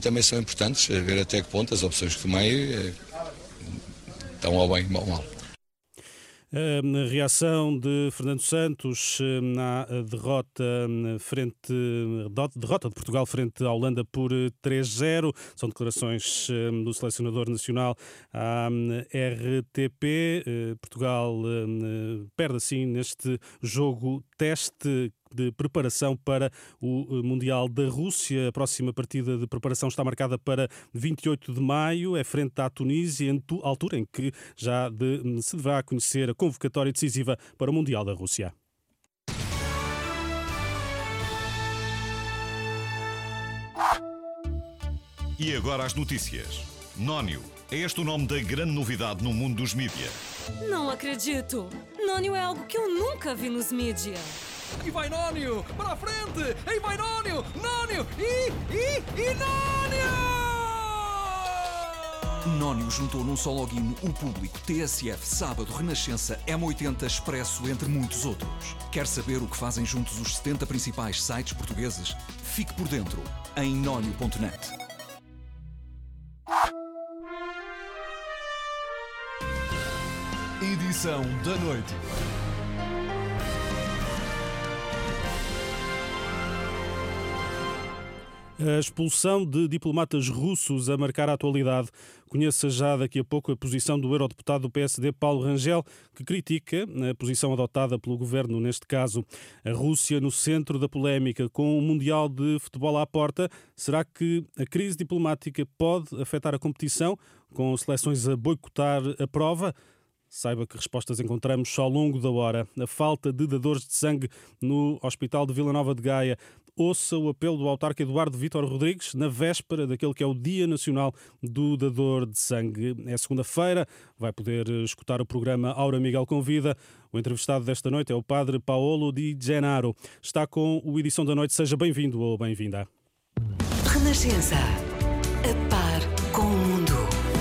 também são importantes, a ver até que ponto as opções que tomei estão ao bem ou ao mal. A reação de Fernando Santos na derrota de Portugal frente à Holanda por 3-0. São declarações do selecionador nacional à RTP. Portugal perde assim neste jogo teste de preparação para o Mundial da Rússia. A próxima partida de preparação está marcada para 28 de maio, é frente à Tunísia, altura em que se deverá conhecer a convocatória decisiva para o Mundial da Rússia. E agora as notícias. Nónio, é este o nome da grande novidade no mundo dos mídia? Não acredito! Nónio é algo que eu nunca vi nos mídia. E vai Nónio! Para a frente! E vai Nónio! Nónio! E Nónio! Nónio juntou num só login o público, TSF, Sábado, Renascença, M80, Expresso, entre muitos outros. Quer saber o que fazem juntos os 70 principais sites portugueses? Fique por dentro em nónio.net. Edição da noite. A expulsão de diplomatas russos a marcar a atualidade. Conheça já daqui a pouco a posição do eurodeputado do PSD, Paulo Rangel, que critica a posição adotada pelo governo, neste caso. A Rússia no centro da polémica, com o Mundial de Futebol à porta. Será que a crise diplomática pode afetar a competição, com seleções a boicotar a prova? Saiba que respostas encontramos ao longo da hora. A falta de dadores de sangue no Hospital de Vila Nova de Gaia. Ouça o apelo do autarca Eduardo Vítor Rodrigues na véspera daquele que é o Dia Nacional do Dador de Sangue. É segunda-feira, vai poder escutar o programa Aura Miguel Convida. O entrevistado desta noite é o padre Paolo Di Gennaro. Está com o Edição da Noite. Seja bem-vindo ou bem-vinda. Renascença. A par com o mundo.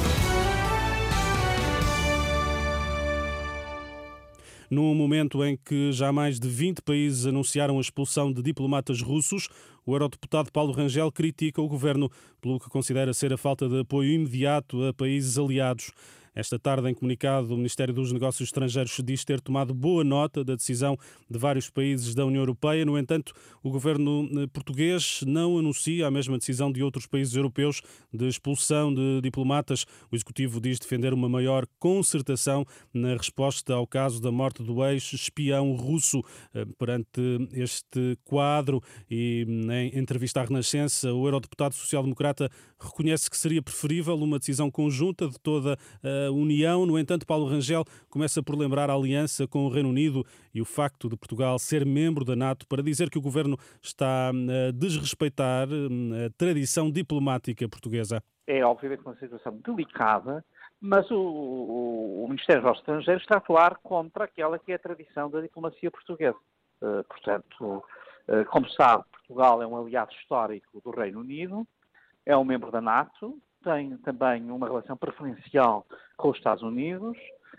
Num momento em que já mais de 20 países anunciaram a expulsão de diplomatas russos, o eurodeputado Paulo Rangel critica o governo pelo que considera ser a falta de apoio imediato a países aliados. Esta tarde, em comunicado, o Ministério dos Negócios Estrangeiros diz ter tomado boa nota da decisão de vários países da União Europeia. No entanto, o governo português não anuncia a mesma decisão de outros países europeus de expulsão de diplomatas. O Executivo diz defender uma maior concertação na resposta ao caso da morte do ex-espião russo. Perante este quadro e em entrevista à Renascença, o eurodeputado social-democrata reconhece que seria preferível uma decisão conjunta de toda a União. No entanto, Paulo Rangel começa por lembrar a aliança com o Reino Unido e o facto de Portugal ser membro da NATO para dizer que o governo está a desrespeitar a tradição diplomática portuguesa. É obviamente uma situação delicada, mas o Ministério dos Estrangeiros está a atuar contra aquela que é a tradição da diplomacia portuguesa. Portanto, como sabe, Portugal é um aliado histórico do Reino Unido, é um membro da NATO, tem também uma relação preferencial com os Estados Unidos.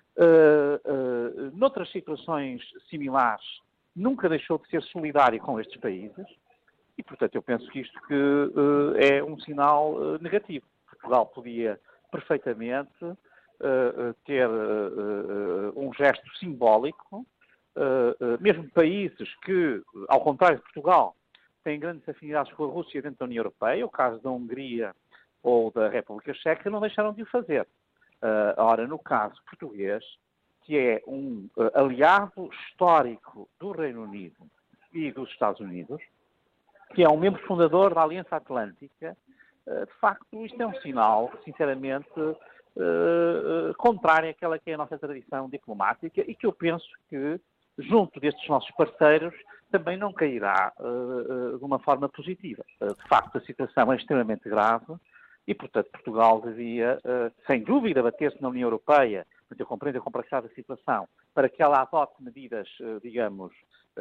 Noutras situações similares, nunca deixou de ser solidário com estes países e, portanto, eu penso que isto é um sinal negativo. Portugal podia perfeitamente ter um gesto simbólico, mesmo países que, ao contrário de Portugal, têm grandes afinidades com a Rússia dentro da União Europeia, o caso da Hungria ou da República Checa, não deixaram de o fazer. Ora, no caso português, que é um aliado histórico do Reino Unido e dos Estados Unidos, que é um membro fundador da Aliança Atlântica, de facto, isto é um sinal, sinceramente, contrário àquela que é a nossa tradição diplomática e que eu penso que, junto destes nossos parceiros, também não cairá de uma forma positiva. De facto, a situação é extremamente grave e, portanto, Portugal devia, sem dúvida, bater-se na União Europeia, porque eu compreendo a complexidade da situação, para que ela adote medidas, digamos,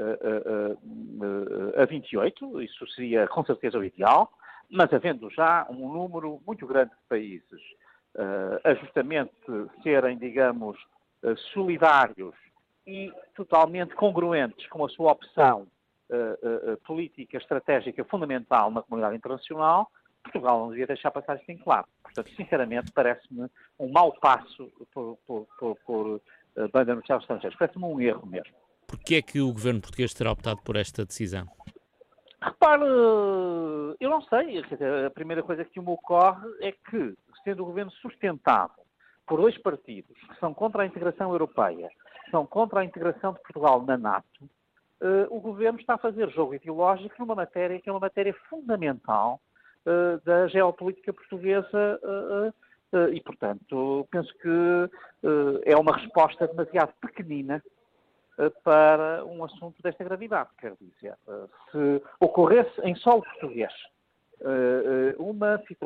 a 28, isso seria com certeza o ideal, mas havendo já um número muito grande de países a justamente serem, digamos, solidários e totalmente congruentes com a sua opção política estratégica fundamental na comunidade internacional, Portugal não devia deixar passar isto em claro. Portanto, sinceramente, parece-me um mau passo por banda anunciar os estrangeiros. Parece-me um erro mesmo. Porquê é que o governo português terá optado por esta decisão? Repare, eu não sei. Quer dizer, a primeira coisa que me ocorre é que, sendo o governo sustentado por dois partidos que são contra a integração europeia, que são contra a integração de Portugal na NATO, o governo está a fazer jogo ideológico numa matéria que é uma matéria fundamental da geopolítica portuguesa e, portanto, penso que é uma resposta demasiado pequenina para um assunto desta gravidade. Quer dizer, se ocorresse em solo português uma situação